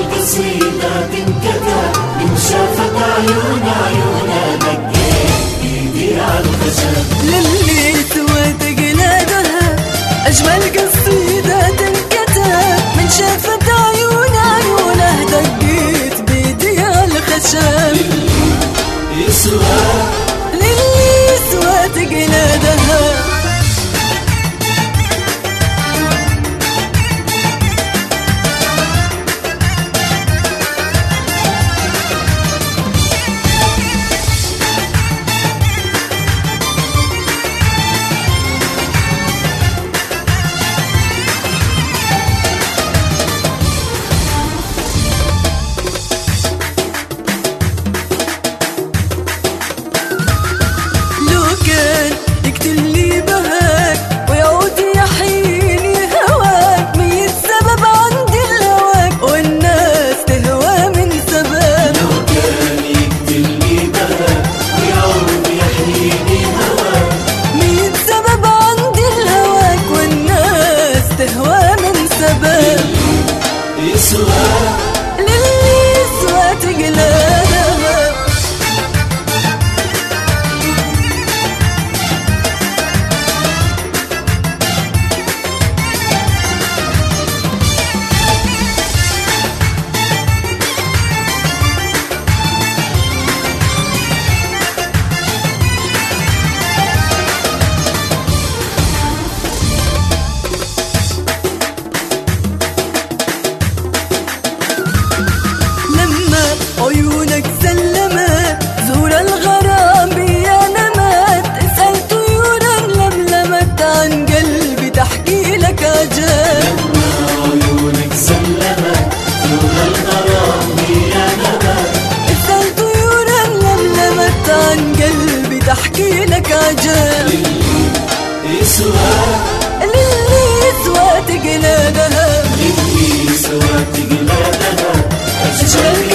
القصيدة تنكتب من شافت عيونها دقيت ايدي على الخشب. للي سوت قلادها أجمل قصيدة تنكتب من شافت عيونها دقيت بيدي على الخشب. للي سوت قلادها يقتلني بهاك ويعود يحييني هواك. ميت سبب عندي الهواك والناس تهوى من سبب. لو كان يقتلني بهاك ويعود يحييني هواك. ميت سبب عندي الهواك والناس تهوى من سبب. للي يسوى تقلادها. عيونك سلمت زور الغرام بيا نمت. اسأل طيورا لملمت عن قلبي تحكي لك عجب. عيونك سلمت زور الغرام بيا نمت. اسأل طيورا لملمت عن قلبي تحكي لك عجب. للي يسوى تقلادها. للي يسوى تقلادها.